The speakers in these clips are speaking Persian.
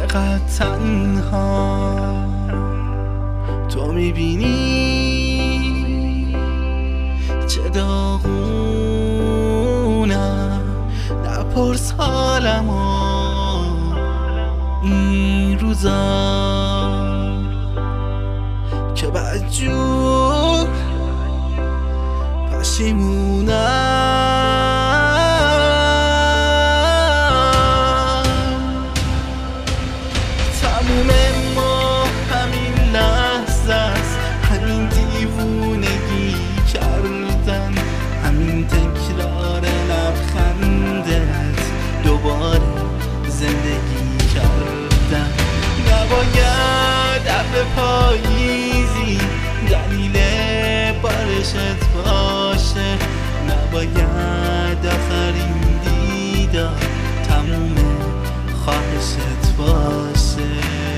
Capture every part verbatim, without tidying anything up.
فقط تنها تو میبینی چه داغونم. نپرس حالمو این روزا که بدجور پشیمونم. تموم ما همین لحظه است، همین دیوونگی کردن، همین تکرار لبخندت، دوباره زندگی کردن. نباید ابر پاییزی دلیل بارشت باشه، نباید آخرین دیدار تموم خواهشت باشه.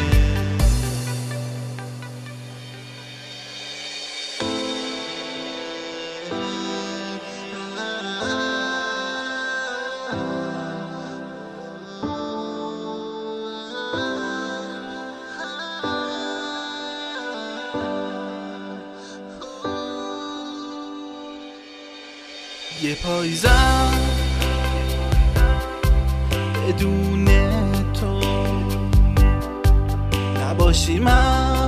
یه پاییزم بدون تو نباشی من